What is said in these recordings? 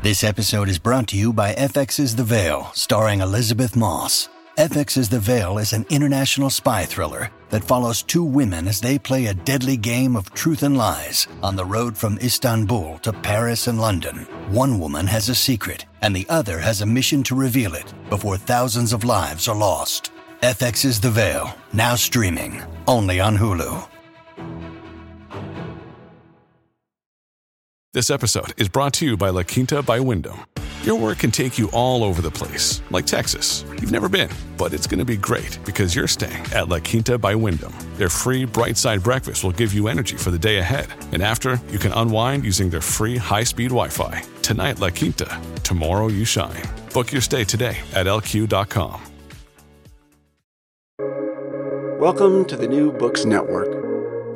This episode is brought to you by FX's The Veil, starring Elizabeth Moss. FX's The Veil is an international spy thriller that follows two women as they play a deadly game of truth and lies on the road from Istanbul to Paris and London. One woman has a secret, and the other has a mission to reveal it before thousands of lives are lost. FX's The Veil, now streaming, only on Hulu. This episode is brought to you by La Quinta by Wyndham. Your work can take you all over the place, like Texas. You've never been, but it's going to be great because you're staying at La Quinta by Wyndham. Their free Bright Side breakfast will give you energy for the day ahead. And after, you can unwind using their free high-speed Wi-Fi. Tonight, La Quinta. Tomorrow, you shine. Book your stay today at lq.com. Welcome to the New Books Network.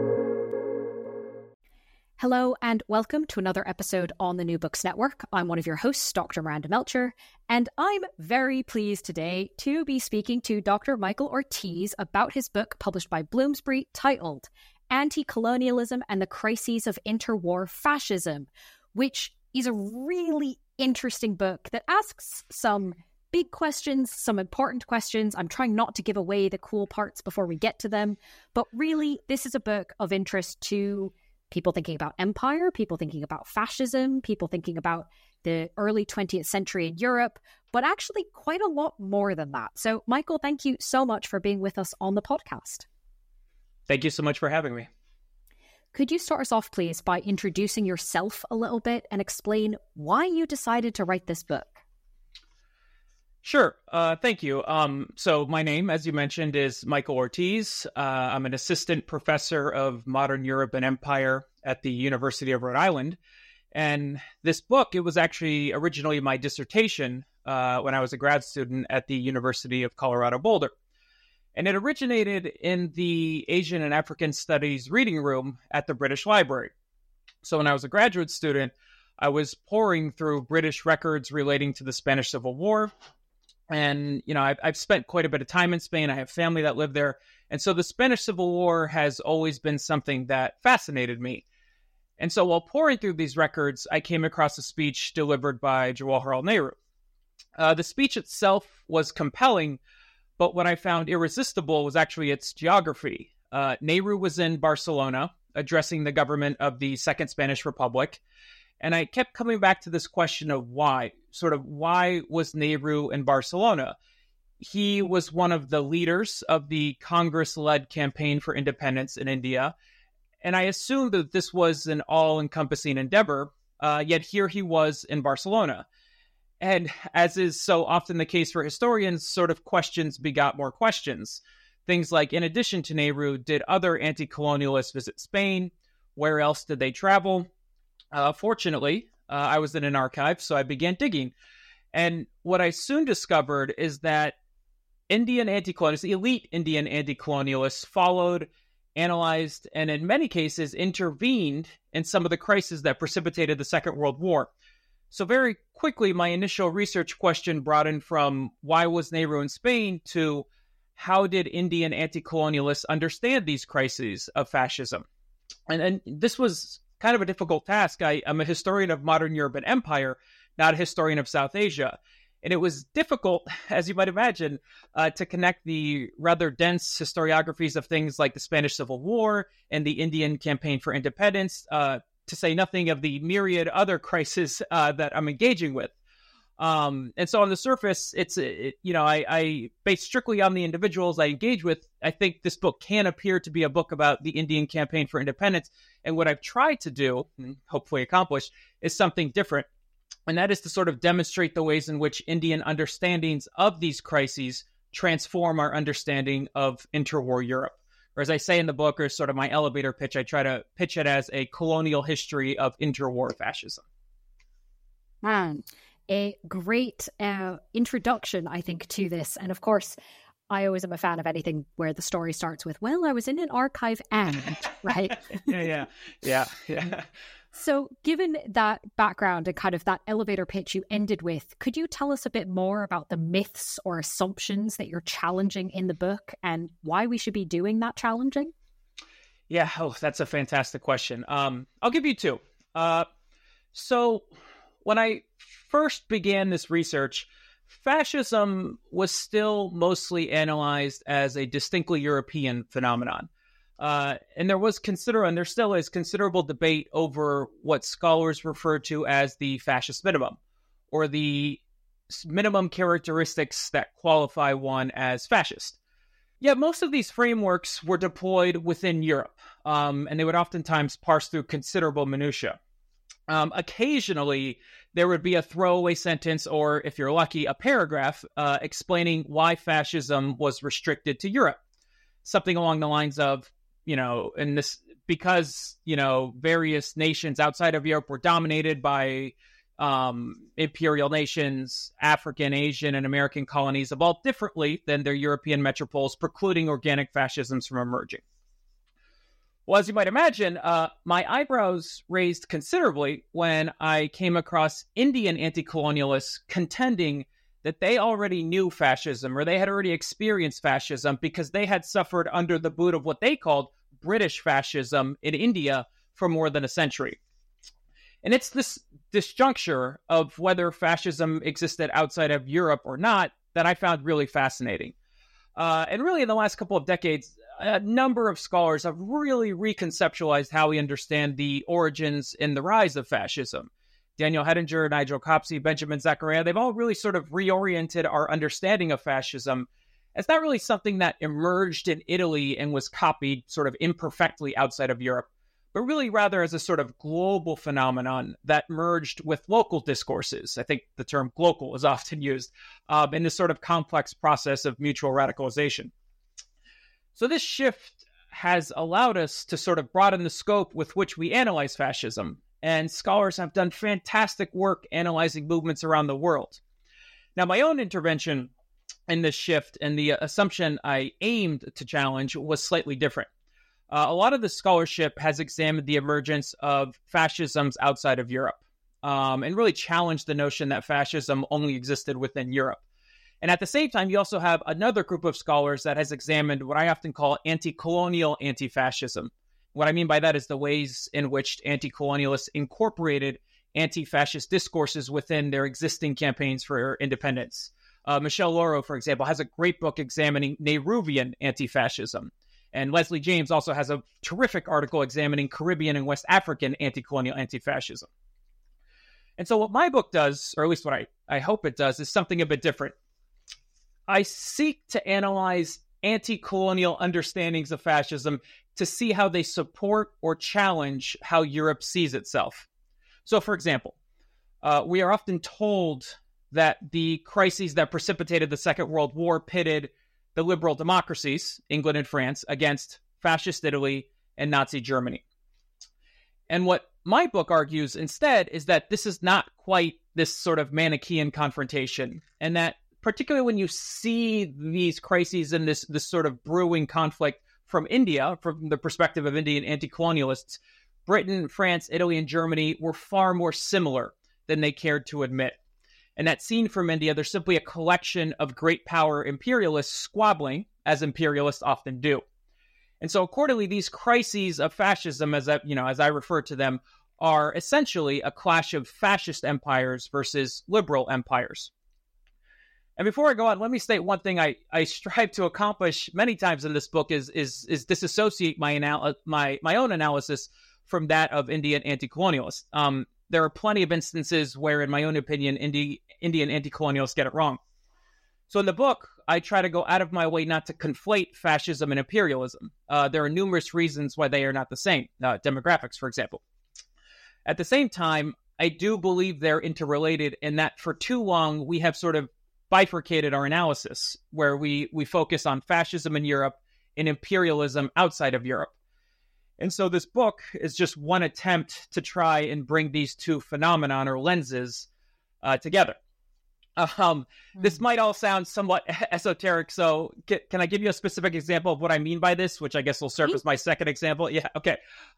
Hello and welcome to another episode on the New Books Network. I'm one of your hosts, Dr. Miranda Melcher, and I'm very pleased today to be speaking to Dr. Michael Ortiz about his book published by Bloomsbury titled Anti-Colonialism and the Crises of Interwar Fascism, which is a really interesting book that asks some big questions, some important questions. I'm trying not to give away the cool parts before we get to them, but really this is a book of interest to people thinking about empire, people thinking about fascism, people thinking about the early 20th century in Europe, but actually quite a lot more than that. So, Michael, thank you so much for being with us on the podcast. Thank you so much for having me. Could you start us off, please, by introducing yourself a little bit and explain why you decided to write this book? Sure. Thank you. So my name, as you mentioned, is Michael Ortiz. I'm an assistant professor of modern Europe and empire at the University of Rhode Island. And this book, it was actually originally my dissertation when I was a grad student at the University of Colorado Boulder. And it originated in the Asian and African Studies reading room at the British Library. So when I was a graduate student, I was poring through British records relating to the Spanish Civil War. And, you know, I've spent quite a bit of time in Spain. I have family that live there. And so the Spanish Civil War has always been something that fascinated me. And so while poring through these records, I came across a speech delivered by Jawaharlal Nehru. The speech itself was compelling, but what I found irresistible was actually its geography. Nehru was in Barcelona addressing the government of the Second Spanish Republic. And I kept coming back to this question of why. Sort of why was Nehru in Barcelona? He was one of the leaders of the Congress-led campaign for independence in India. And I assumed that this was an all-encompassing endeavor, yet here he was in Barcelona. And as is so often the case for historians, sort of questions begot more questions. Things like, in addition to Nehru, did other anti-colonialists visit Spain? Where else did they travel? Fortunately, I was in an archive, so I began digging. And what I soon discovered is that Indian anti-colonialists, the elite Indian anti-colonialists, followed, analyzed, and in many cases intervened in some of the crises that precipitated the Second World War. So very quickly, my initial research question broadened from why was Nehru in Spain to how did Indian anti-colonialists understand these crises of fascism? And this was kind of a difficult task. I'm a historian of modern Europe and empire, not a historian of South Asia. And it was difficult, as you might imagine, to connect the rather dense historiographies of things like the Spanish Civil War and the Indian Campaign for Independence, to say nothing of the myriad other crises that I'm engaging with. And so on the surface, I based strictly on the individuals I engage with. I think this book can appear to be a book about the Indian Campaign for Independence. And what I've tried to do, and hopefully accomplish, is something different. And that is to sort of demonstrate the ways in which Indian understandings of these crises transform our understanding of interwar Europe. Or as I say in the book, or sort of my elevator pitch, I try to pitch it as a colonial history of interwar fascism. A great introduction, I think, to this. And of course, I always am a fan of anything where the story starts with, well, I was in an archive and, right? Yeah. So given that background and kind of that elevator pitch you ended with, could you tell us a bit more about the myths or assumptions that you're challenging in the book and why we should be doing that challenging? Yeah, that's a fantastic question. I'll give you two. So when I first began this research, fascism was still mostly analyzed as a distinctly European phenomenon. And there still is considerable debate over what scholars refer to as the fascist minimum, or the minimum characteristics that qualify one as fascist. Yet most of these frameworks were deployed within Europe, and they would oftentimes parse through considerable minutiae. Occasionally, there would be a throwaway sentence, or if you're lucky, a paragraph explaining why fascism was restricted to Europe. Something along the lines of, because various nations outside of Europe were dominated by imperial nations, African, Asian, and American colonies evolved differently than their European metropoles, precluding organic fascisms from emerging. Well, as you might imagine, my eyebrows raised considerably when I came across Indian anti-colonialists contending that they already knew fascism, or they had already experienced fascism, because they had suffered under the boot of what they called British fascism in India for more than a century. And it's this disjuncture of whether fascism existed outside of Europe or not that I found really fascinating. And really, in the last couple of decades, a number of scholars have really reconceptualized how we understand the origins and the rise of fascism. Daniel Hedinger, Nigel Copsey, Benjamin Zachariah, they've all really sort of reoriented our understanding of fascism as not really something that emerged in Italy and was copied sort of imperfectly outside of Europe, but really rather as a sort of global phenomenon that merged with local discourses. I think the term "global" is often used in this sort of complex process of mutual radicalization. So this shift has allowed us to sort of broaden the scope with which we analyze fascism, and scholars have done fantastic work analyzing movements around the world. Now, my own intervention in this shift and the assumption I aimed to challenge was slightly different. A lot of the scholarship has examined the emergence of fascisms outside of Europe, and really challenged the notion that fascism only existed within Europe. And at the same time, you also have another group of scholars that has examined what I often call anti-colonial anti-fascism. What I mean by that is the ways in which anti-colonialists incorporated anti-fascist discourses within their existing campaigns for independence. Michelle Lauro, for example, has a great book examining Nehruvian anti-fascism. And Leslie James also has a terrific article examining Caribbean and West African anti-colonial anti-fascism. And so what my book does, or at least what I hope it does, is something a bit different. I seek to analyze anti-colonial understandings of fascism to see how they support or challenge how Europe sees itself. So, for example, we are often told that the crises that precipitated the Second World War pitted the liberal democracies, England and France, against fascist Italy and Nazi Germany. And what my book argues instead is that this is not quite this sort of Manichaean confrontation, and that particularly when you see these crises and this sort of brewing conflict from India, from the perspective of Indian anti-colonialists, Britain, France, Italy, and Germany were far more similar than they cared to admit. And that scene from India, there's simply a collection of great power imperialists squabbling, as imperialists often do. And so accordingly, these crises of fascism, as I refer to them, are essentially a clash of fascist empires versus liberal empires. And before I go on, let me state one thing I strive to accomplish many times in this book is disassociate my own analysis from that of Indian anti-colonialists. There are plenty of instances where, in my own opinion, Indian anti-colonialists get it wrong. So in the book, I try to go out of my way not to conflate fascism and imperialism. There are numerous reasons why they are not the same. Demographics, for example. At the same time, I do believe they're interrelated in that for too long, we have sort of bifurcated our analysis, where we focus on fascism in Europe and imperialism outside of Europe. And so this book is just one attempt to try and bring these two phenomenon or lenses together. This might all sound somewhat esoteric, so can I give you a specific example of what I mean by this, which I guess will serve as my second example? Yeah, okay.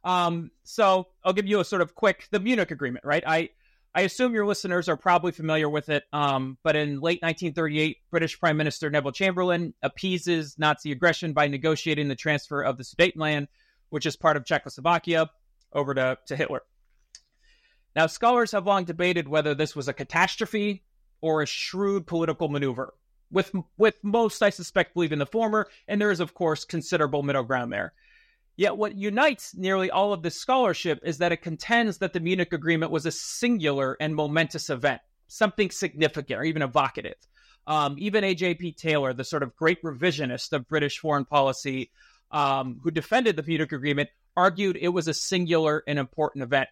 So I'll give you a sort of quick, the Munich Agreement, right? I assume your listeners are probably familiar with it, but in late 1938, British Prime Minister Neville Chamberlain appeases Nazi aggression by negotiating the transfer of the Sudetenland, which is part of Czechoslovakia, over to Hitler. Now, scholars have long debated whether this was a catastrophe or a shrewd political maneuver, with most, I suspect, believe in the former, and there is, of course, considerable middle ground there. Yet what unites nearly all of this scholarship is that it contends that the Munich Agreement was a singular and momentous event, something significant or even evocative. Even A.J.P. Taylor, the sort of great revisionist of British foreign policy, who defended the Munich Agreement, argued it was a singular and important event.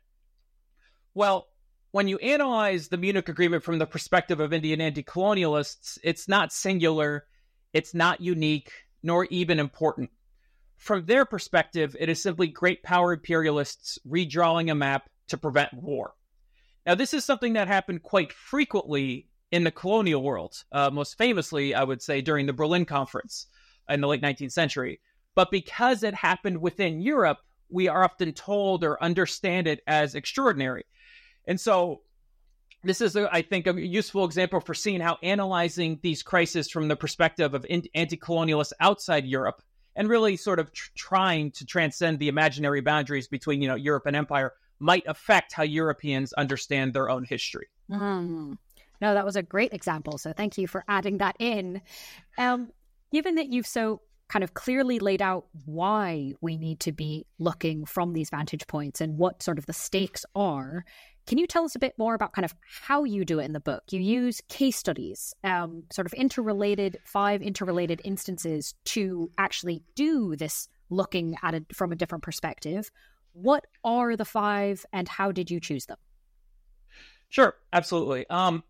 Well, when you analyze the Munich Agreement from the perspective of Indian anti-colonialists, it's not singular, it's not unique, nor even important. From their perspective, it is simply great power imperialists redrawing a map to prevent war. Now, this is something that happened quite frequently in the colonial world, most famously, I would say, during the Berlin Conference in the late 19th century. But because it happened within Europe, we are often told or understand it as extraordinary. And so this is, I think, a useful example for seeing how analyzing these crises from the perspective of anti-colonialists outside Europe and really sort of trying to transcend the imaginary boundaries between, Europe and empire might affect how Europeans understand their own history. No, that was a great example. So thank you for adding that in. Given that you've so kind of clearly laid out why we need to be looking from these vantage points and what sort of the stakes are, can you tell us a bit more about kind of how you do it in the book? You use case studies, sort of 5 interrelated instances to actually do this looking at it from a different perspective. What are the 5 and how did you choose them? Sure, absolutely.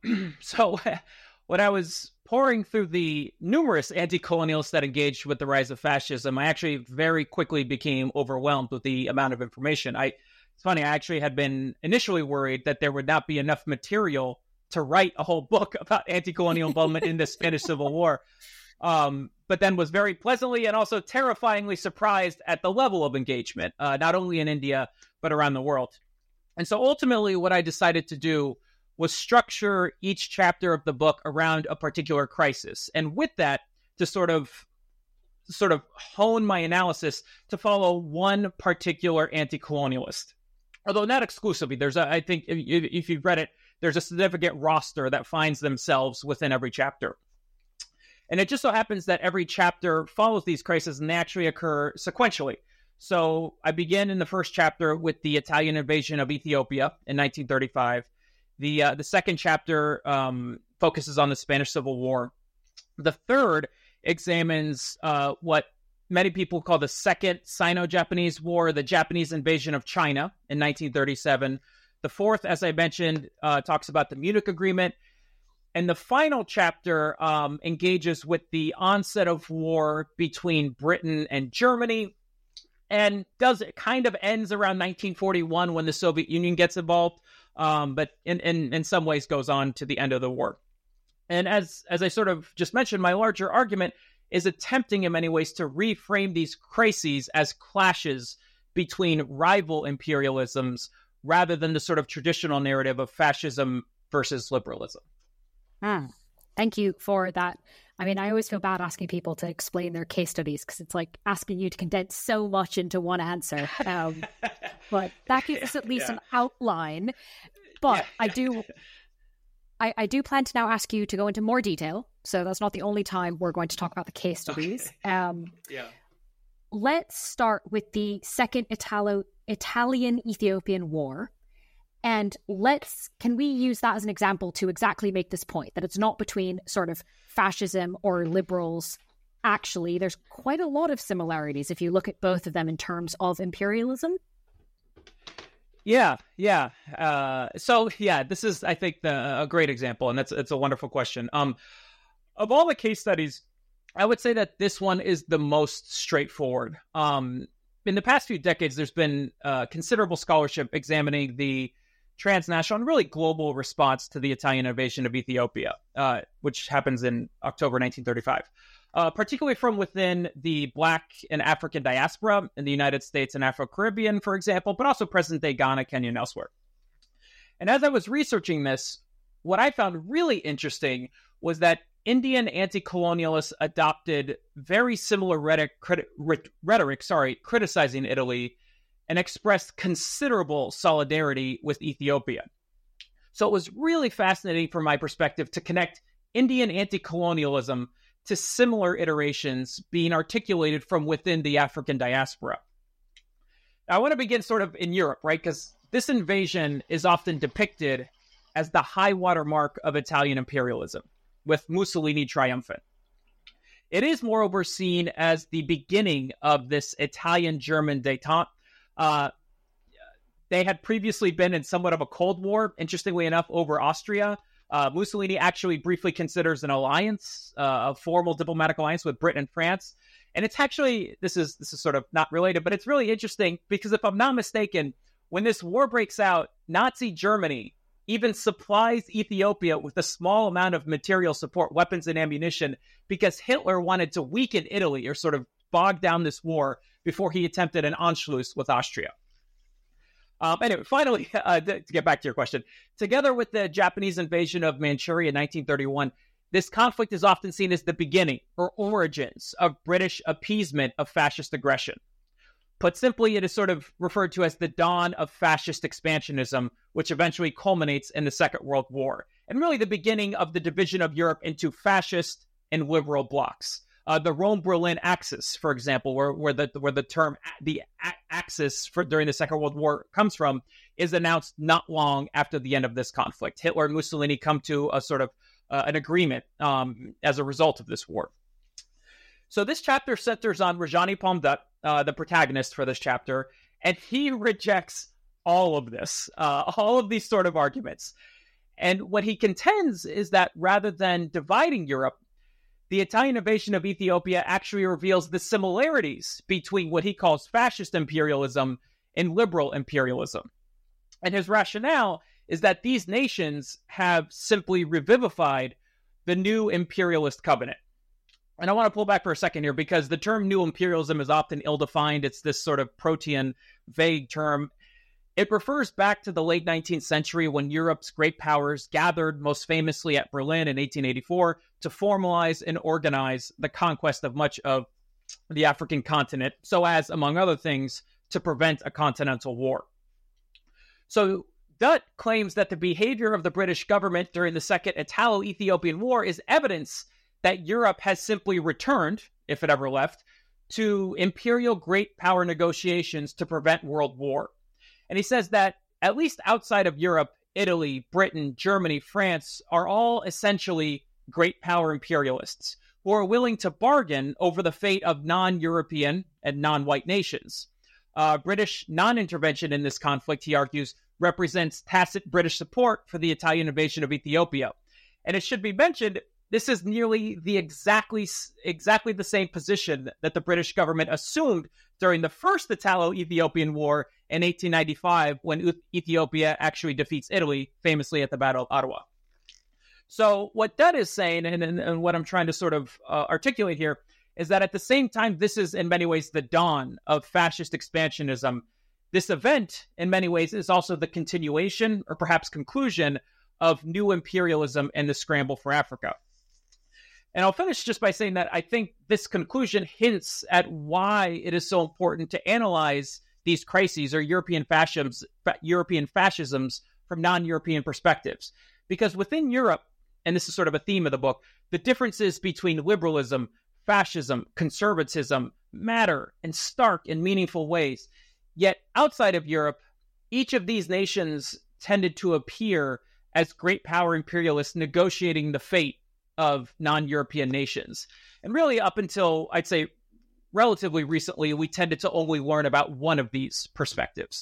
So when I was poring through the numerous anti-colonialists that engaged with the rise of fascism, I actually very quickly became overwhelmed with the amount of information. It's funny, I actually had been initially worried that there would not be enough material to write a whole book about anti-colonial involvement in the Spanish Civil War, but then was very pleasantly and also terrifyingly surprised at the level of engagement, not only in India, but around the world. And so ultimately what I decided to do was structure each chapter of the book around a particular crisis. And with that, to sort of hone my analysis to follow one particular anti-colonialist. Although not exclusively, I think if you've read it, there's a significant roster that finds themselves within every chapter. And it just so happens that every chapter follows these crises and they actually occur sequentially. So I begin in the first chapter with the Italian invasion of Ethiopia in 1935. The second chapter focuses on the Spanish Civil War. The third examines what many people call the Second Sino-Japanese War, the Japanese invasion of China in 1937. The fourth, as I mentioned, talks about the Munich Agreement. And the final chapter engages with the onset of war between Britain and Germany, and kind of ends around 1941 when the Soviet Union gets involved, but in some ways goes on to the end of the war. And as I sort of just mentioned, my larger argument is attempting in many ways to reframe these crises as clashes between rival imperialisms rather than the sort of traditional narrative of fascism versus liberalism. Thank you for that. I mean, I always feel bad asking people to explain their case studies because it's like asking you to condense so much into one answer. But that gives us at least an outline. But I do plan to now ask you to go into more detail. So that's not the only time we're going to talk about the case studies. Okay. Let's start with the Second Italian-Ethiopian War. And can we use that as an example to exactly make this point, that it's not between sort of fascism or liberals. Actually, there's quite a lot of similarities if you look at both of them in terms of imperialism. Yeah. This is, I think, a great example, and it's a wonderful question. Of all the case studies, I would say that this one is the most straightforward. In the past few decades, there's been considerable scholarship examining the transnational and really global response to the Italian invasion of Ethiopia, which happens in October 1935, particularly from within the Black and African diaspora in the United States and Afro-Caribbean, for example, but also present-day Ghana, Kenya, and elsewhere. And as I was researching this, what I found really interesting was that Indian anti-colonialists adopted very similar rhetoric criticizing Italy and expressed considerable solidarity with Ethiopia. So it was really fascinating from my perspective to connect Indian anti-colonialism to similar iterations being articulated from within the African diaspora. Now, I want to begin sort of in Europe, right? Because this invasion is often depicted as the high water mark of Italian imperialism, with Mussolini triumphant. It is, moreover, seen as the beginning of this Italian-German détente. They had previously been in somewhat of a Cold War, interestingly enough, over Austria. Mussolini actually briefly considers an alliance, a formal diplomatic alliance with Britain and France. And it's actually, this is sort of not related, but it's really interesting because if I'm not mistaken, when this war breaks out, Nazi Germany even supplies Ethiopia with a small amount of material support, weapons and ammunition, because Hitler wanted to weaken Italy or sort of bog down this war before he attempted an Anschluss with Austria. Anyway, finally, to get back to your question, together with the Japanese invasion of Manchuria in 1931, this conflict is often seen as the beginning or origins of British appeasement of fascist aggression. Put simply, it is sort of referred to as the dawn of fascist expansionism, which eventually culminates in the Second World War, and really the beginning of the division of Europe into fascist and liberal blocs. The Rome-Berlin Axis, for example, where the term the Axis during the Second World War comes from, is announced not long after the end of this conflict. Hitler and Mussolini come to a sort of an agreement as a result of this war. So this chapter centers on Rajani Palmdutt, the protagonist for this chapter, and he rejects all of this, all of these sort of arguments. And what he contends is that rather than dividing Europe, the Italian invasion of Ethiopia actually reveals the similarities between what he calls fascist imperialism and liberal imperialism. And his rationale is that these nations have simply revivified the new imperialist covenant. And I want to pull back for a second here because the term new imperialism is often ill-defined. It's this sort of protean, vague term. It refers back to the late 19th century when Europe's great powers gathered, most famously at Berlin in 1884, to formalize and organize the conquest of much of the African continent, so as, among other things, to prevent a continental war. So Dutt claims that the behavior of the British government during the Second Italo-Ethiopian War is evidence that Europe has simply returned, if it ever left, to imperial great power negotiations to prevent world war. And he says that, at least outside of Europe, Italy, Britain, Germany, France are all essentially great power imperialists who are willing to bargain over the fate of non-European and non-white nations. British non-intervention in this conflict, he argues, represents tacit British support for the Italian invasion of Ethiopia. And it should be mentioned, this is nearly the exactly the same position that the British government assumed during the First Italo-Ethiopian War in 1895, when Ethiopia actually defeats Italy, famously at the Battle of Ottawa. So what Dutt is saying, and what I'm trying to sort of articulate here, is that at the same time, this is in many ways the dawn of fascist expansionism. This event, in many ways, is also the continuation, or perhaps conclusion, of new imperialism and the scramble for Africa. And I'll finish just by saying that I think this conclusion hints at why it is so important to analyze these crises or European fascisms from non-European perspectives. Because within Europe, and this is sort of a theme of the book, the differences between liberalism, fascism, conservatism matter in stark and meaningful ways. Yet outside of Europe, each of these nations tended to appear as great power imperialists negotiating the fate of non-European nations. And really up until, I'd say, relatively recently, we tended to only learn about one of these perspectives.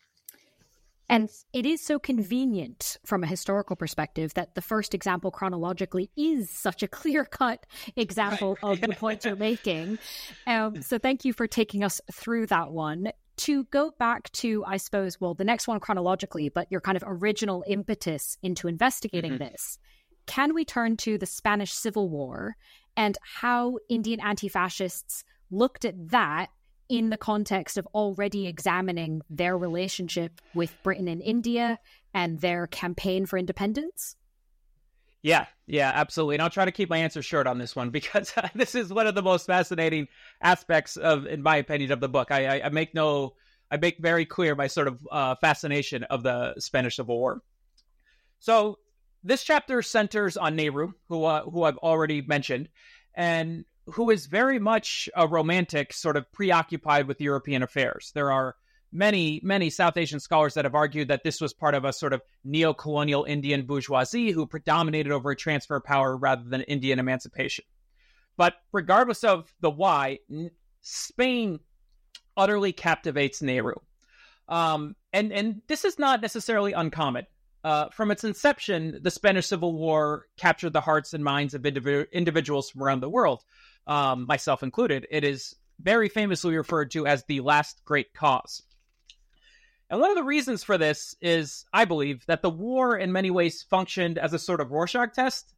And it is so convenient from a historical perspective that the first example chronologically is such a clear-cut example of the point you're making. So thank you for taking us through that one. To go back to, I suppose, well, the next one chronologically, but your kind of original impetus into investigating this, can we turn to the Spanish Civil War and how Indian anti-fascists looked at that in the context of already examining their relationship with Britain and India and their campaign for independence? Yeah, absolutely. And I'll try to keep my answer short on this one because this is one of the most fascinating aspects of, in my opinion, of the book. I make no I make very clear my sort of fascination of the Spanish Civil War. So this chapter centers on Nehru, who I've already mentioned, and who is very much a romantic, sort of preoccupied with European affairs. There are many, many South Asian scholars that have argued that this was part of a sort of neo-colonial Indian bourgeoisie who predominated over a transfer of power rather than Indian emancipation. But regardless of the why, Spain utterly captivates Nehru. And this is not necessarily uncommon. From its inception, the Spanish Civil War captured the hearts and minds of individuals from around the world, myself included. It is very famously referred to as the last great cause. And one of the reasons for this is, I believe, that the war in many ways functioned as a sort of Rorschach test.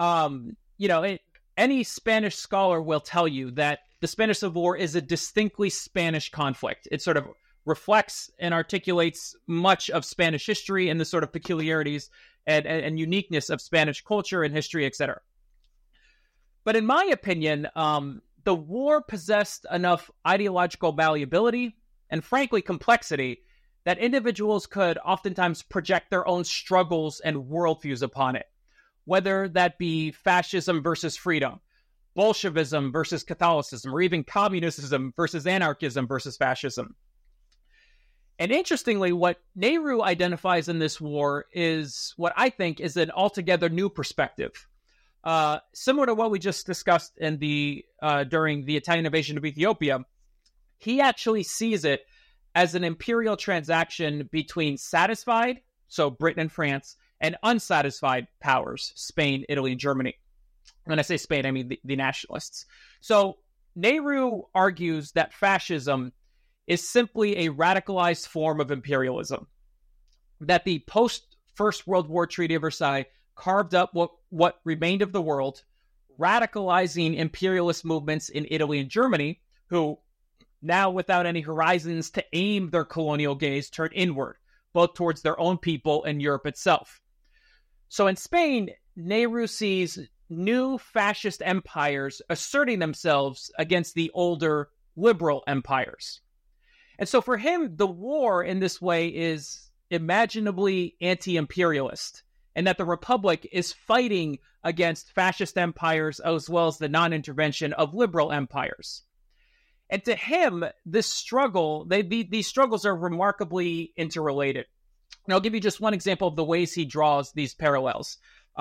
Any Spanish scholar will tell you that the Spanish Civil War is a distinctly Spanish conflict. It sort of reflects and articulates much of Spanish history and the sort of peculiarities and uniqueness of Spanish culture and history, etc. But in my opinion, the war possessed enough ideological malleability and, frankly, complexity that individuals could oftentimes project their own struggles and worldviews upon it, whether that be fascism versus freedom, Bolshevism versus Catholicism, or even communism versus anarchism versus fascism. And interestingly, what Nehru identifies in this war is what I think is an altogether new perspective. Similar to what we just discussed in during the Italian invasion of Ethiopia, he actually sees it as an imperial transaction between satisfied, so Britain and France, and unsatisfied powers, Spain, Italy, and Germany. When I say Spain, I mean the nationalists. So Nehru argues that fascism is simply a radicalized form of imperialism, that the post-First World War Treaty of Versailles carved up what remained of the world, radicalizing imperialist movements in Italy and Germany, who, now without any horizons to aim their colonial gaze, turn inward, both towards their own people and Europe itself. So in Spain, Nehru sees new fascist empires asserting themselves against the older liberal empires. And so for him, the war in this way is imaginably anti-imperialist, and that the Republic is fighting against fascist empires as well as the non-intervention of liberal empires. And to him, this struggle, these struggles are remarkably interrelated. And I'll give you just one example of the ways he draws these parallels.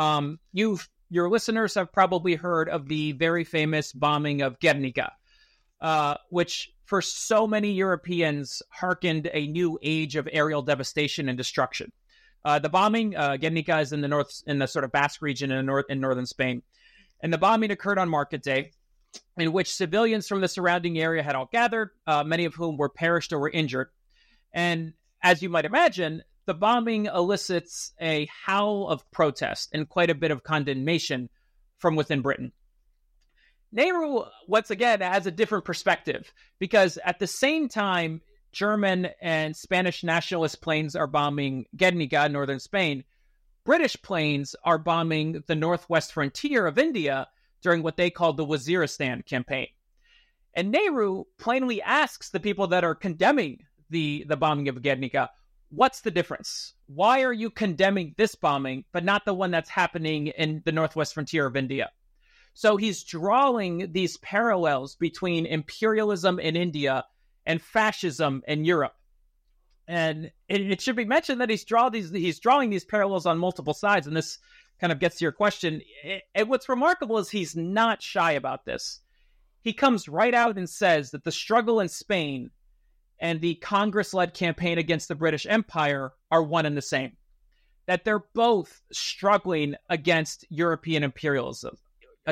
Your listeners have probably heard of the very famous bombing of Guernica, which for so many Europeans hearkened a new age of aerial devastation and destruction. The bombing, Guernica is in the sort of Basque region in northern Spain. And the bombing occurred on Market Day, in which civilians from the surrounding area had all gathered, many of whom were perished or were injured. And as you might imagine, the bombing elicits a howl of protest and quite a bit of condemnation from within Britain. Nehru, once again, has a different perspective, because at the same time German and Spanish nationalist planes are bombing Guernica, northern Spain, British planes are bombing the northwest frontier of India during what they called the Waziristan campaign. And Nehru plainly asks the people that are condemning the bombing of Guernica, what's the difference? Why are you condemning this bombing, but not the one that's happening in the northwest frontier of India? So he's drawing these parallels between imperialism in India and fascism in Europe. And it should be mentioned that he's drawing these parallels on multiple sides, and this kind of gets to your question. And what's remarkable is he's not shy about this. He comes right out and says that the struggle in Spain and the Congress-led campaign against the British Empire are one and the same. That they're both struggling against European imperialism. And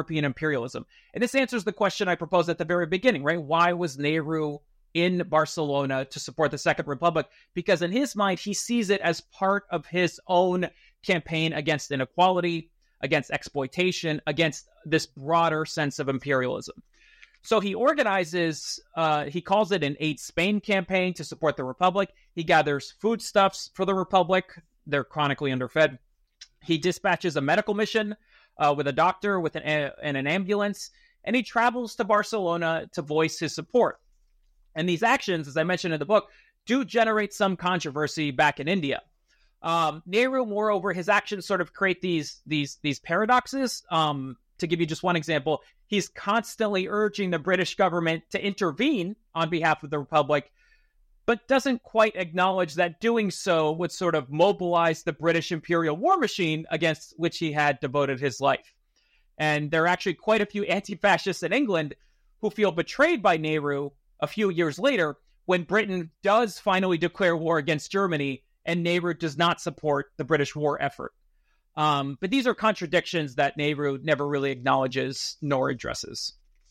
this answers the question I proposed at the very beginning, right? Why was Nehru in Barcelona to support the Second Republic? Because in his mind, he sees it as part of his own campaign against inequality, against exploitation, against this broader sense of imperialism. So he organizes, he calls it an Aid Spain campaign to support the Republic. He gathers foodstuffs for the Republic. They're chronically underfed. He dispatches a medical mission with a doctor and an ambulance, and he travels to Barcelona to voice his support. And these actions, as I mentioned in the book, do generate some controversy back in India. Nehru, moreover, his actions sort of create these paradoxes. To give you just one example, he's constantly urging the British government to intervene on behalf of the Republic, but doesn't quite acknowledge that doing so would sort of mobilize the British imperial war machine against which he had devoted his life. And there are actually quite a few anti-fascists in England who feel betrayed by Nehru a few years later when Britain does finally declare war against Germany and Nehru does not support the British war effort. But these are contradictions that Nehru never really acknowledges nor addresses.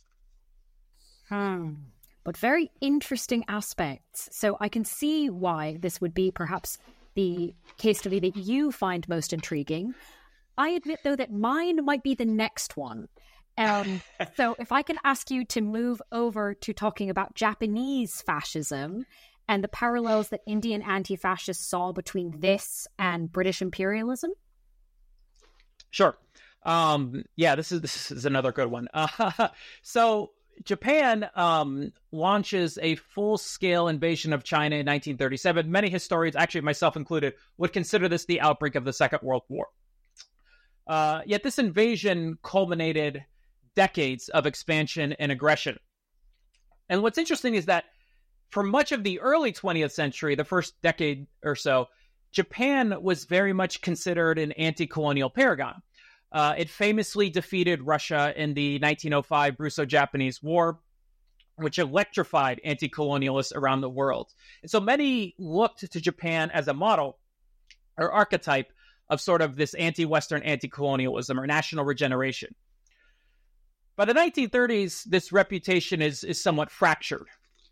But very interesting aspects. So I can see why this would be perhaps the case study that you find most intriguing. I admit, though, that mine might be the next one. So if I can ask you to move over to talking about Japanese fascism and the parallels that Indian anti-fascists saw between this and British imperialism. Sure. This is another good one. So Japan launches a full-scale invasion of China in 1937. Many historians, actually myself included, would consider this the outbreak of the Second World War. Yet this invasion culminated decades of expansion and aggression. And what's interesting is that for much of the early 20th century, the first decade or so, Japan was very much considered an anti-colonial paragon. It famously defeated Russia in the 1905 Russo-Japanese War, which electrified anti-colonialists around the world. And so many looked to Japan as a model or archetype of sort of this anti-Western anti-colonialism or national regeneration. By the 1930s, this reputation is somewhat fractured.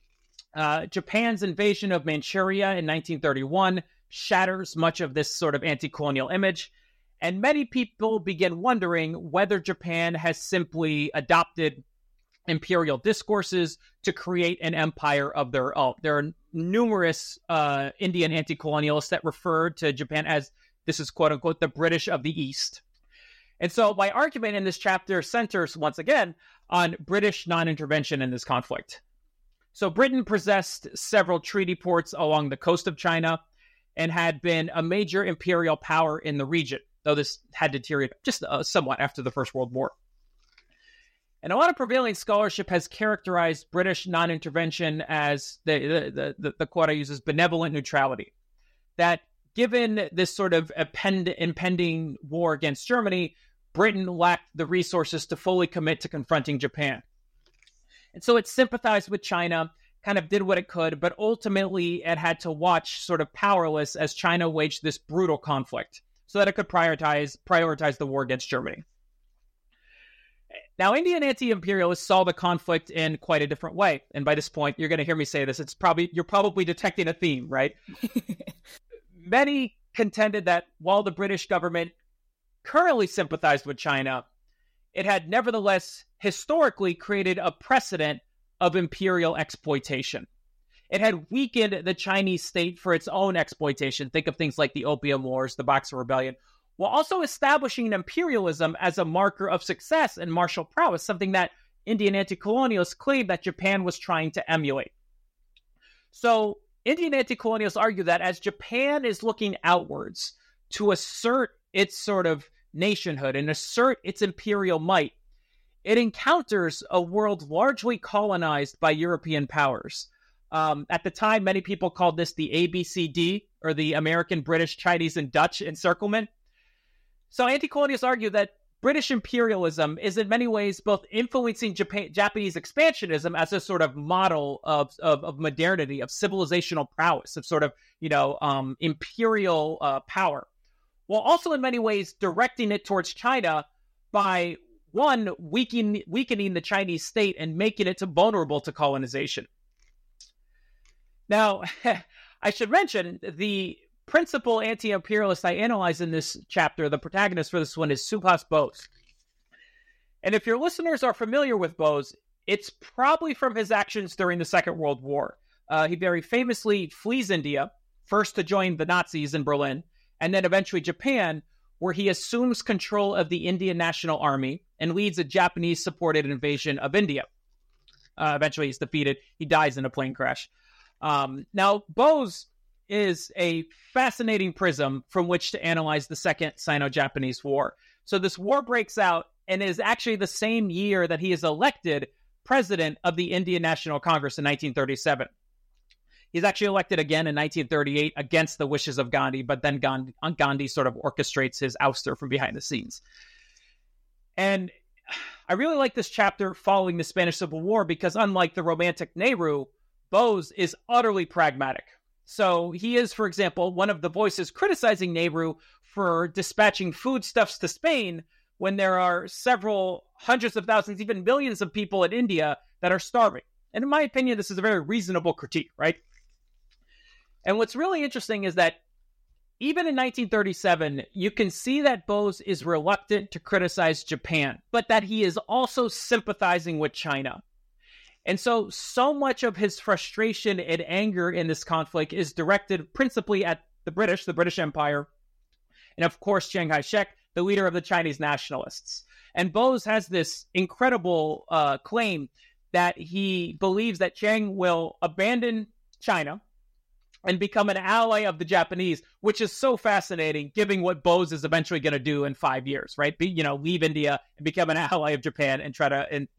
Japan's invasion of Manchuria in 1931 shatters much of this sort of anti-colonial image, and many people begin wondering whether Japan has simply adopted imperial discourses to create an empire of their own. There are numerous Indian anti-colonialists that refer to Japan as, this is quote-unquote, the British of the East. And so my argument in this chapter centers, once again, on British non-intervention in this conflict. So Britain possessed several treaty ports along the coast of China and had been a major imperial power in the region, though this had deteriorated just somewhat after the First World War. And a lot of prevailing scholarship has characterized British non-intervention as, the quote I use is benevolent neutrality. That given this sort of impending war against Germany, Britain lacked the resources to fully commit to confronting Japan. And so it sympathized with China, kind of did what it could, but ultimately it had to watch sort of powerless as China waged this brutal conflict so that it could prioritize the war against Germany. Now, Indian anti-imperialists saw the conflict in quite a different way. And by this point, you're going to hear me say this. You're probably detecting a theme, right? Many contended that while the British government currently sympathized with China, it had nevertheless historically created a precedent of imperial exploitation. It had weakened the Chinese state for its own exploitation. Think of things like the Opium Wars, the Boxer Rebellion, while also establishing imperialism as a marker of success and martial prowess, something that Indian anti-colonialists claimed that Japan was trying to emulate. So Indian anti-colonialists argue that as Japan is looking outwards to assert its sort of nationhood and assert its imperial might, it encounters a world largely colonized by European powers. At the time, many people called this the ABCD, or the American, British, Chinese, and Dutch encirclement. So anti-colonialists argue that British imperialism is in many ways both influencing Japanese expansionism as a sort of model of modernity, of civilizational prowess, of sort of, imperial power, while also in many ways directing it towards China by, one, weakening the Chinese state and making it vulnerable to colonization. Now, I should mention the principal anti-imperialist I analyze in this chapter, the protagonist for this one, is Subhas Bose. And if your listeners are familiar with Bose, it's probably from his actions during the Second World War. He very famously flees India, first to join the Nazis in Berlin, and then eventually Japan, where he assumes control of the Indian National Army and leads a Japanese-supported invasion of India. Eventually, he's defeated. He dies in a plane crash. Now, Bose is a fascinating prism from which to analyze the Second Sino-Japanese War. So this war breaks out and is actually the same year that he is elected president of the Indian National Congress in 1937. He's actually elected again in 1938 against the wishes of Gandhi, but then Gandhi sort of orchestrates his ouster from behind the scenes. And I really like this chapter following the Spanish Civil War because unlike the romantic Nehru, Bose is utterly pragmatic. So he is, for example, one of the voices criticizing Nehru for dispatching foodstuffs to Spain when there are several hundreds of thousands, even millions of people in India that are starving. And in my opinion, this is a very reasonable critique, right? And what's really interesting is that even in 1937, you can see that Bose is reluctant to criticize Japan, but that he is also sympathizing with China. And so much of his frustration and anger in this conflict is directed principally at the British Empire, and of course, Chiang Kai-shek, the leader of the Chinese nationalists. And Bose has this incredible claim that he believes that Chiang will abandon China and become an ally of the Japanese, which is so fascinating, given what Bose is eventually going to do in 5 years, right? Leave India and become an ally of Japan and try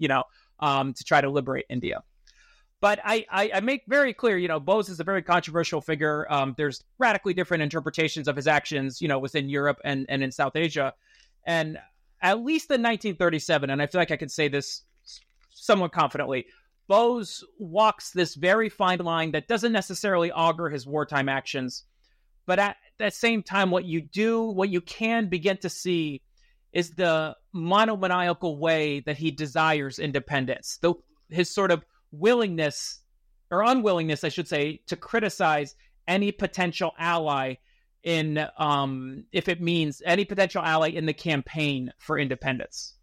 to liberate India. But I make very clear, Bose is a very controversial figure. There's radically different interpretations of his actions, within Europe and in South Asia. And at least in 1937, and I feel like I can say this somewhat confidently, Bose walks this very fine line that doesn't necessarily augur his wartime actions. But at that same time, what you can begin to see is the monomaniacal way that he desires independence. His sort of willingness, or unwillingness, I should say, to criticize any potential ally if it means any potential ally in the campaign for independence.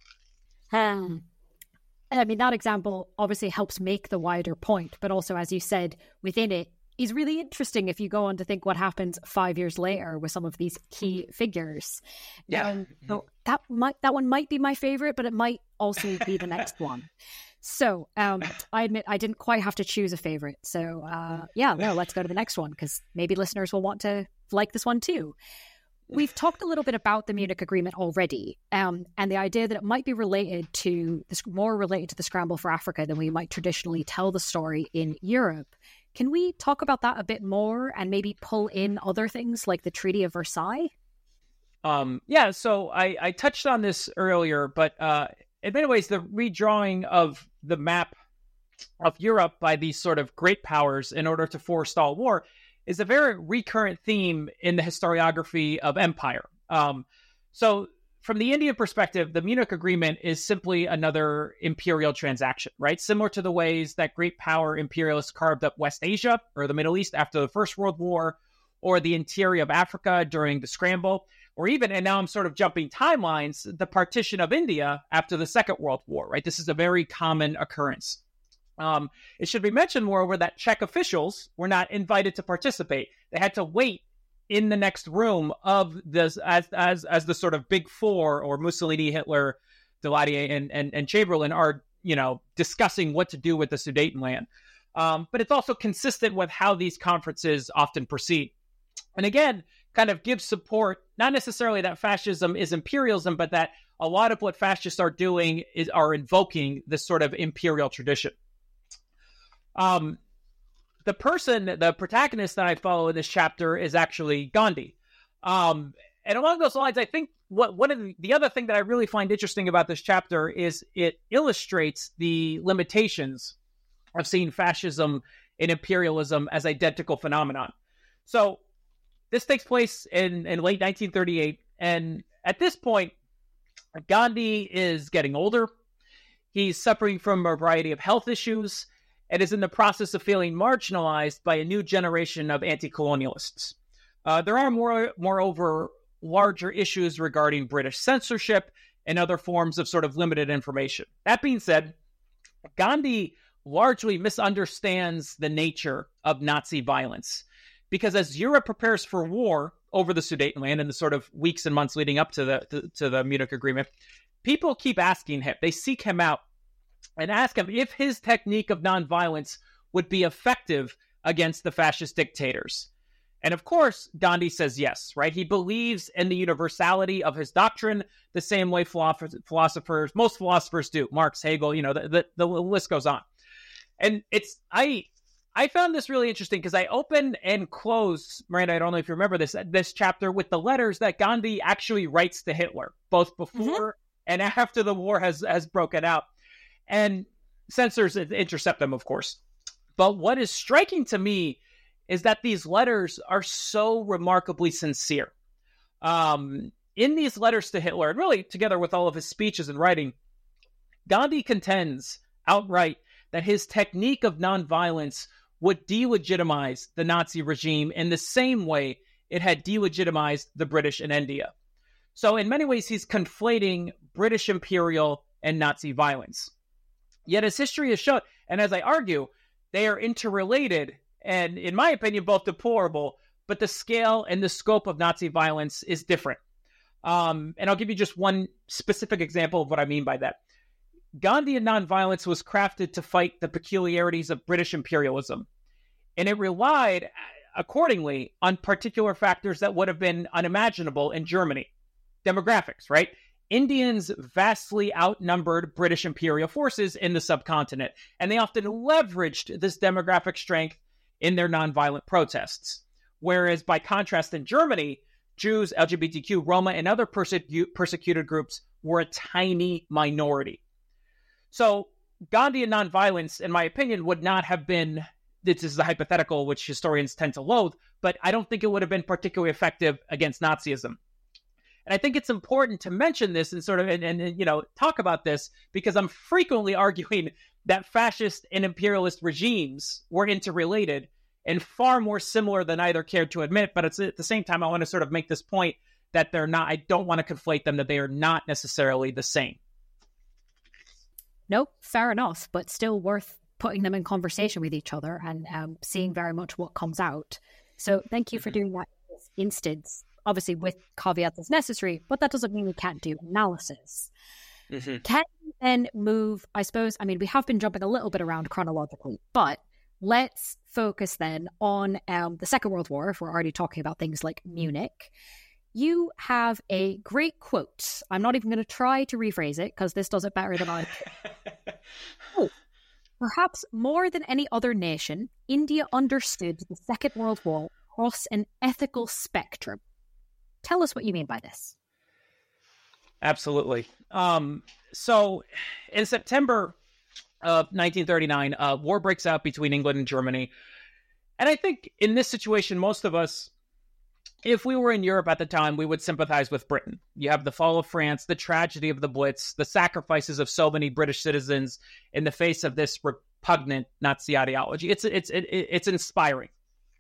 I mean, that example obviously helps make the wider point, but also, as you said, within it is really interesting if you go on to think what happens 5 years later with some of these key figures. Yeah. So that one might be my favorite, but it might also be the next one. So I admit I didn't quite have to choose a favorite. So let's go to the next one because maybe listeners will want to like this one too. We've talked a little bit about the Munich Agreement already, and the idea that it might be more related to the scramble for Africa than we might traditionally tell the story in Europe. Can we talk about that a bit more and maybe pull in other things like the Treaty of Versailles? So I touched on this earlier, but in many ways, the redrawing of the map of Europe by these sort of great powers in order to forestall war is a very recurrent theme in the historiography of empire. So from the Indian perspective, the Munich Agreement is simply another imperial transaction, right? Similar to the ways that great power imperialists carved up West Asia or the Middle East after the First World War, or the interior of Africa during the Scramble, or even, and now I'm sort of jumping timelines, the partition of India after the Second World War, right? This is a very common occurrence. It should be mentioned, moreover, that Czech officials were not invited to participate. They had to wait in the next room of this as the sort of big four, or Mussolini, Hitler, Daladier, and Chamberlain are, discussing what to do with the Sudetenland. But it's also consistent with how these conferences often proceed. And again, kind of gives support, not necessarily that fascism is imperialism, but that a lot of what fascists are doing are invoking this sort of imperial tradition. The protagonist that I follow in this chapter is actually Gandhi. And along those lines, I think one of the other thing that I really find interesting about this chapter is it illustrates the limitations of seeing fascism and imperialism as identical phenomenon. So this takes place in late 1938. And at this point, Gandhi is getting older. He's suffering from a variety of health issues and is in the process of feeling marginalized by a new generation of anti-colonialists. There are, moreover, larger issues regarding British censorship and other forms of sort of limited information. That being said, Gandhi largely misunderstands the nature of Nazi violence, because as Europe prepares for war over the Sudetenland in the sort of weeks and months leading up to the Munich Agreement, people keep asking him, they seek him out and ask him if his technique of nonviolence would be effective against the fascist dictators. And of course, Gandhi says yes, right? He believes in the universality of his doctrine the same way most philosophers do. Marx, Hegel, the list goes on. And I found this really interesting because I opened and closed, Miranda, I don't know if you remember this chapter with the letters that Gandhi actually writes to Hitler, both before and after the war has broken out. And censors intercept them, of course. But what is striking to me is that these letters are so remarkably sincere. In these letters to Hitler, and really together with all of his speeches and writing, Gandhi contends outright that his technique of nonviolence would delegitimize the Nazi regime in the same way it had delegitimized the British in India. So in many ways, he's conflating British imperial and Nazi violence. Yet as history has shown, and as I argue, they are interrelated and, in my opinion, both deplorable, but the scale and the scope of Nazi violence is different. And I'll give you just one specific example of what I mean by that. Gandhian nonviolence was crafted to fight the peculiarities of British imperialism, and it relied, accordingly, on particular factors that would have been unimaginable in Germany. Demographics, right? Indians vastly outnumbered British imperial forces in the subcontinent, and they often leveraged this demographic strength in their nonviolent protests. Whereas, by contrast, in Germany, Jews, LGBTQ, Roma, and other persecuted groups were a tiny minority. So Gandhian nonviolence, in my opinion, would not have been, this is the hypothetical which historians tend to loathe, but I don't think it would have been particularly effective against Nazism. And I think it's important to mention this and sort of, talk about this because I'm frequently arguing that fascist and imperialist regimes were interrelated and far more similar than either cared to admit. But it's, at the same time, I want to sort of make this point that they're not, I don't want to conflate them, that they are not necessarily the same. Nope, fair enough, but still worth putting them in conversation with each other and seeing very much what comes out. So thank you for doing that in this instance, obviously with caveats as necessary, but that doesn't mean we can't do analysis. Mm-hmm. Can we then move, I suppose, we have been jumping a little bit around chronologically, but let's focus then on the Second World War, if we're already talking about things like Munich. You have a great quote. I'm not even going to try to rephrase it because this does it better than I can. Oh, perhaps more than any other nation, India understood the Second World War across an ethical spectrum. Tell us what you mean by this. Absolutely. So in September of 1939, war breaks out between England and Germany. And I think in this situation, most of us, if we were in Europe at the time, we would sympathize with Britain. You have the fall of France, the tragedy of the Blitz, the sacrifices of so many British citizens in the face of this repugnant Nazi ideology. It's inspiring.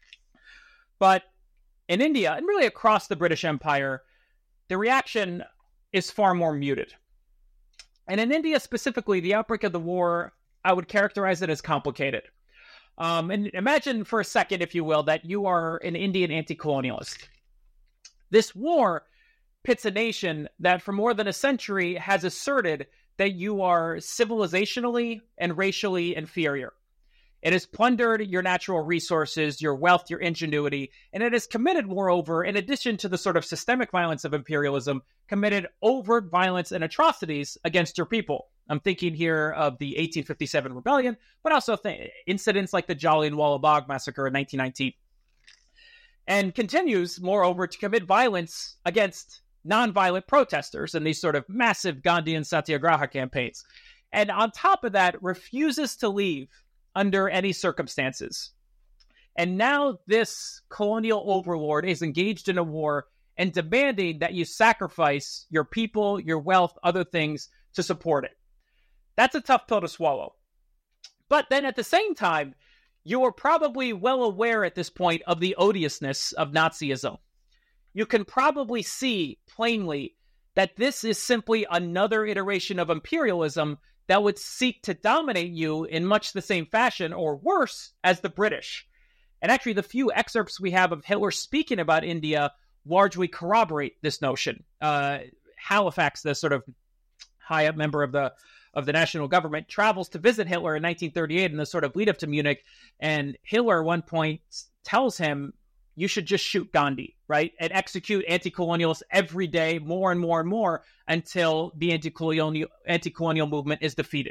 But in India, and really across the British Empire, the reaction is far more muted. And in India specifically, the outbreak of the war, I would characterize it as complicated. And imagine for a second, if you will, that you are an Indian anti-colonialist. This war pits a nation that for more than a century has asserted that you are civilizationally and racially inferior. It has plundered your natural resources, your wealth, your ingenuity, and it has committed, moreover, in addition to the sort of systemic violence of imperialism, committed overt violence and atrocities against your people. I'm thinking here of the 1857 rebellion, but also incidents like the Jallianwala Bagh massacre in 1919. And continues, moreover, to commit violence against nonviolent protesters in these sort of massive Gandhian satyagraha campaigns. And on top of that, refuses to leave under any circumstances. And now this colonial overlord is engaged in a war and demanding that you sacrifice your people, your wealth, other things to support it. That's a tough pill to swallow. But then at the same time, you are probably well aware at this point of the odiousness of Nazism. You can probably see plainly that this is simply another iteration of imperialism that would seek to dominate you in much the same fashion, or worse, as the British. And actually, the few excerpts we have of Hitler speaking about India largely corroborate this notion. Halifax, the sort of high-up member of of the national government, travels to visit Hitler in 1938 in the sort of lead up to Munich. And Hitler at one point tells him, you should just shoot Gandhi, right? And execute anti-colonialists every day, more and more and more, until the anti-colonial movement is defeated.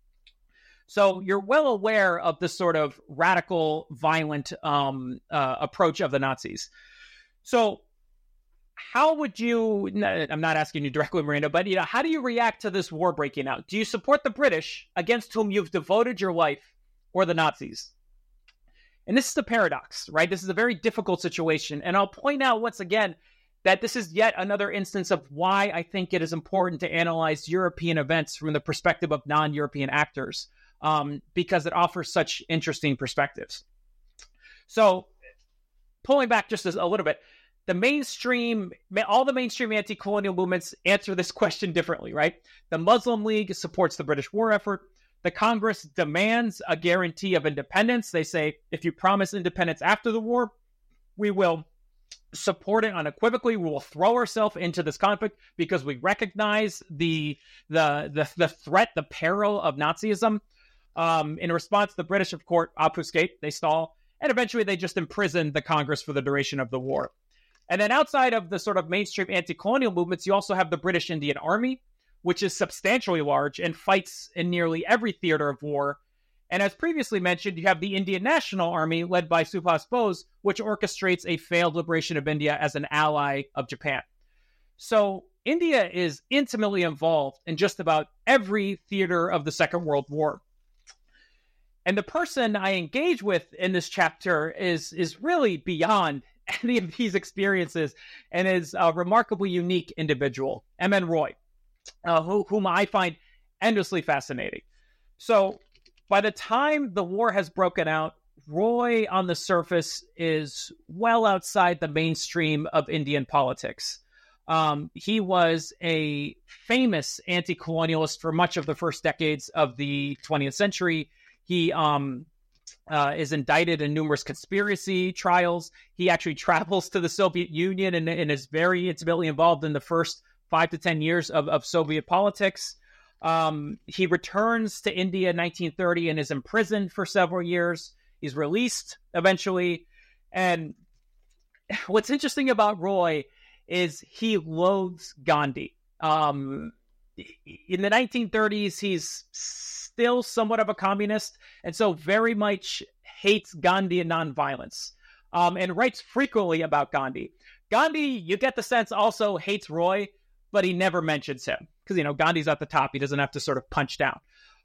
So you're well aware of the sort of radical, violent approach of the Nazis. So how would you, I'm not asking you directly, Miranda, but how do you react to this war breaking out? Do you support the British, against whom you've devoted your life, or the Nazis? And this is the paradox, right? This is a very difficult situation. And I'll point out once again that this is yet another instance of why I think it is important to analyze European events from the perspective of non-European actors, because it offers such interesting perspectives. So pulling back just a little bit, all the mainstream anti-colonial movements answer this question differently, right? The Muslim League supports the British war effort. The Congress demands a guarantee of independence. They say, if you promise independence after the war, we will support it unequivocally. We will throw ourselves into this conflict because we recognize the threat, the peril of Nazism. In response, the British, of course, obfuscate, they stall, and eventually they just imprison the Congress for the duration of the war. And then outside of the sort of mainstream anti-colonial movements, you also have the British Indian Army, which is substantially large and fights in nearly every theater of war. And as previously mentioned, you have the Indian National Army led by Subhas Bose, which orchestrates a failed liberation of India as an ally of Japan. So India is intimately involved in just about every theater of the Second World War. And the person I engage with in this chapter is really beyond any of these experiences and is a remarkably unique individual, M.N. Roy. Whom I find endlessly fascinating. So by the time the war has broken out, Roy on the surface is well outside the mainstream of Indian politics. He was a famous anti-colonialist for much of the first decades of the 20th century. He is indicted in numerous conspiracy trials. He actually travels to the Soviet Union and is very intimately involved in the first 5 to 10 years of Soviet politics. He returns to India in 1930 and is imprisoned for several years. He's released eventually. And what's interesting about Roy is he loathes Gandhi. In the 1930s, he's still somewhat of a communist, and so very much hates Gandhi and nonviolence, and writes frequently about Gandhi. Gandhi, you get the sense, also hates Roy, but he never mentions him because, Gandhi's at the top. He doesn't have to sort of punch down.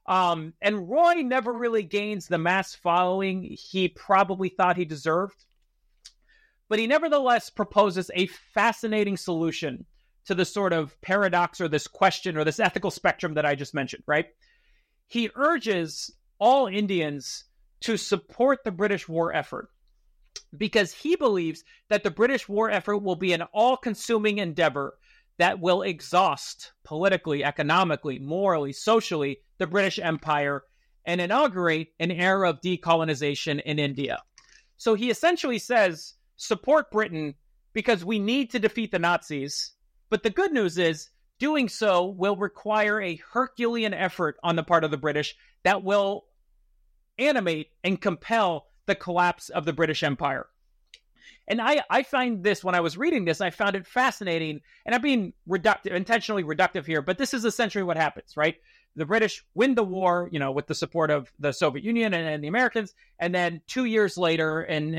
And Roy never really gains the mass following he probably thought he deserved. But he nevertheless proposes a fascinating solution to the sort of paradox or this question or this ethical spectrum that I just mentioned, right? He urges all Indians to support the British war effort because he believes that the British war effort will be an all-consuming endeavor that will exhaust politically, economically, morally, socially the British Empire and inaugurate an era of decolonization in India. So he essentially says, support Britain because we need to defeat the Nazis. But the good news is doing so will require a Herculean effort on the part of the British that will animate and compel the collapse of the British Empire. And I find this, when I was reading this, I found it fascinating, and I'm being intentionally reductive here, but this is essentially what happens, right? The British win the war, with the support of the Soviet Union and the Americans, and then 2 years later, in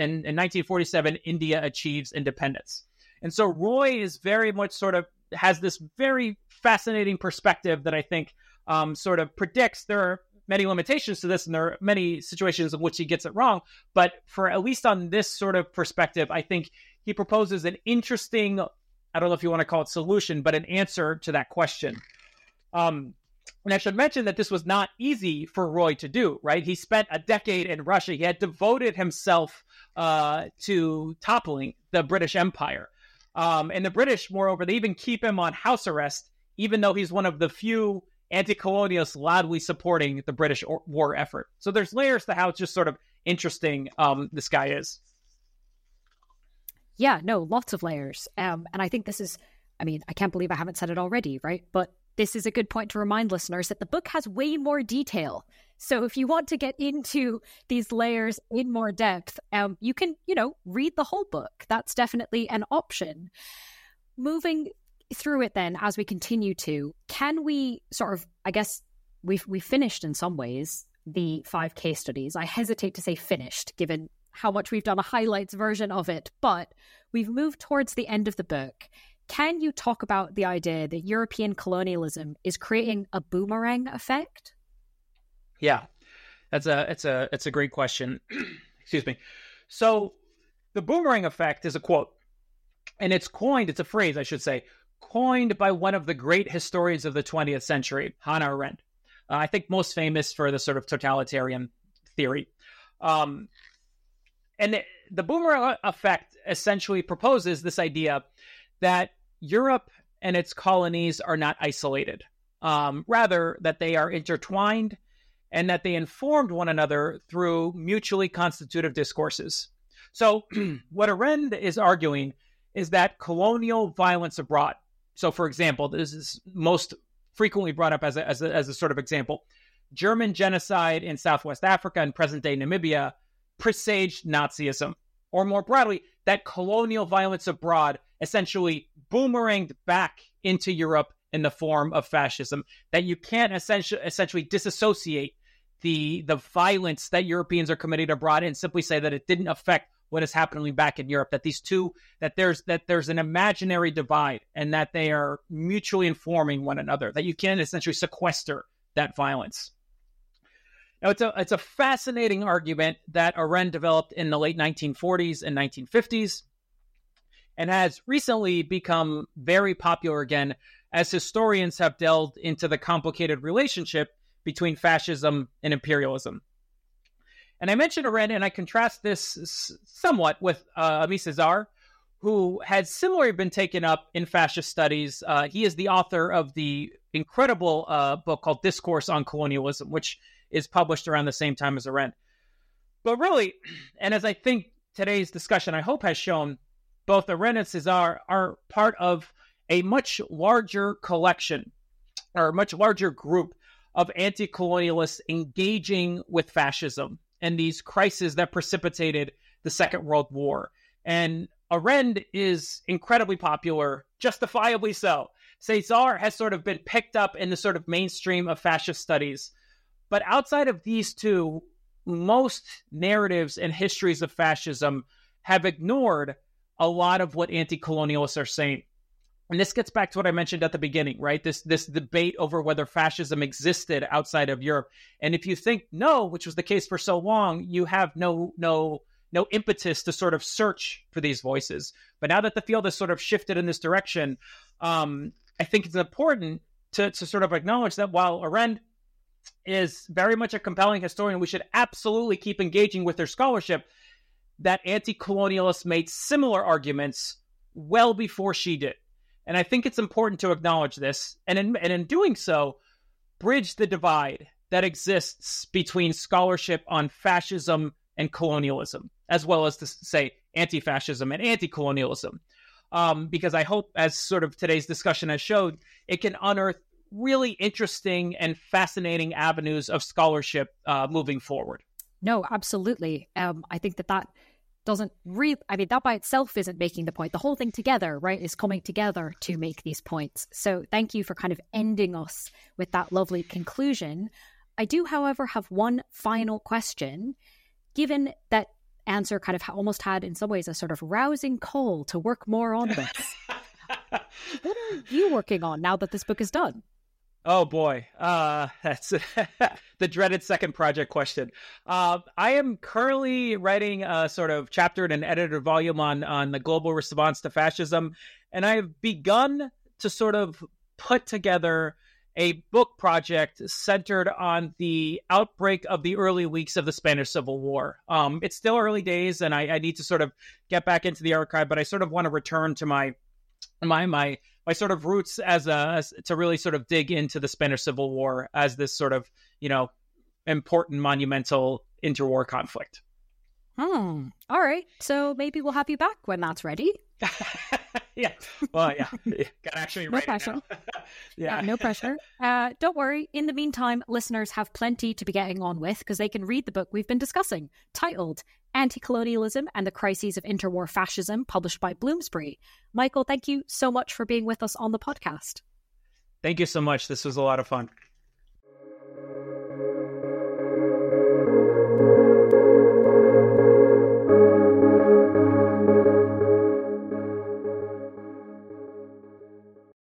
1947, India achieves independence. And so Roy is very much has this very fascinating perspective that I think sort of predicts. There are many limitations to this, and there are many situations in which he gets it wrong. But for at least on this sort of perspective, I think he proposes an interesting, I don't know if you want to call it solution, but an answer to that question. And I should mention that this was not easy for Roy to do, right? He spent a decade in Russia. He had devoted himself to toppling the British Empire. And the British, moreover, they even keep him on house arrest, even though he's one of the few anti-colonialists loudly supporting the British war effort. So there's layers to how it's just sort of interesting this guy is. Yeah, no, lots of layers. And I think this is I mean, I can't believe I haven't said it already, right? But this is a good point to remind listeners that the book has way more detail. So if you want to get into these layers in more depth, you can, read the whole book. That's definitely an option. Moving through it then, as we continue to, can we sort of, I guess we've finished in some ways the 5 case studies. I hesitate to say finished, given how much we've done a highlights version of it, but we've moved towards the end of the book. Can you talk about the idea that European colonialism is creating a boomerang effect? Yeah, it's a great question. Excuse me. So the boomerang effect is a quote, and it's a phrase, I should say, coined by one of the great historians of the 20th century, Hannah Arendt. I think most famous for the sort of totalitarian theory. And the boomerang effect essentially proposes this idea that Europe and its colonies are not isolated, rather that they are intertwined and that they informed one another through mutually constitutive discourses. So what Arendt is arguing is that colonial violence abroad, so for example, this is most frequently brought up as a sort of example, German genocide in Southwest Africa and present-day Namibia presaged Nazism. Or more broadly, that colonial violence abroad essentially boomeranged back into Europe in the form of fascism, that you can't essentially disassociate the violence that Europeans are committing abroad and simply say that it didn't affect what is happening back in Europe, that there's an imaginary divide and that they are mutually informing one another, that you can't essentially sequester that violence. Now, it's a fascinating argument that Arendt developed in the late 1940s and 1950s and has recently become very popular again as historians have delved into the complicated relationship between fascism and imperialism. And I mentioned Arendt, and I contrast this somewhat with Aimé Césaire, who had similarly been taken up in fascist studies. He is the author of the incredible book called Discourse on Colonialism, which is published around the same time as Arendt. But really, and as I think today's discussion, I hope, has shown, both Arendt and Césaire are part of a much larger collection, or a much larger group of anti-colonialists engaging with fascism and these crises that precipitated the Second World War. And Arendt is incredibly popular, justifiably so. Césaire has sort of been picked up in the sort of mainstream of fascist studies. But outside of these two, most narratives and histories of fascism have ignored a lot of what anti-colonialists are saying. And this gets back to what I mentioned at the beginning, right? This debate over whether fascism existed outside of Europe. And if you think no, which was the case for so long, you have no impetus to sort of search for these voices. But now that the field has sort of shifted in this direction, I think it's important to sort of acknowledge that while Arendt is very much a compelling historian, we should absolutely keep engaging with her scholarship, that anti-colonialists made similar arguments well before she did. And I think it's important to acknowledge this, and in doing so, bridge the divide that exists between scholarship on fascism and colonialism, as well as to say anti-fascism and anti-colonialism. Because I hope, as sort of today's discussion has showed, it can unearth really interesting and fascinating avenues of scholarship moving forward. No, absolutely. I think that doesn't really, that by itself isn't making the point. The whole thing together, right, is coming together to make these points. So thank you for kind of ending us with that lovely conclusion. I do, however, have one final question. Given that answer kind of almost had, in some ways, a sort of rousing call to work more on this, what are you working on now that this book is done? Oh boy, that's the dreaded second project question. I am currently writing a sort of chaptered and edited volume on the global response to fascism, and I have begun to sort of put together a book project centered on the outbreak of the early weeks of the Spanish Civil War. It's still early days, and I need to sort of get back into the archive, but I sort of want to return to my sort of roots as to really sort of dig into the Spanish Civil War as this sort of, important monumental interwar conflict. All right. So maybe we'll have you back when that's ready. Yeah. Well, yeah. Got to actually write it now. Yeah, no pressure. Don't worry. In the meantime, listeners have plenty to be getting on with because they can read the book we've been discussing, titled Anti-Colonialism and the Crises of Interwar Fascism, published by Bloomsbury. Michael, thank you so much for being with us on the podcast. Thank you so much. This was a lot of fun.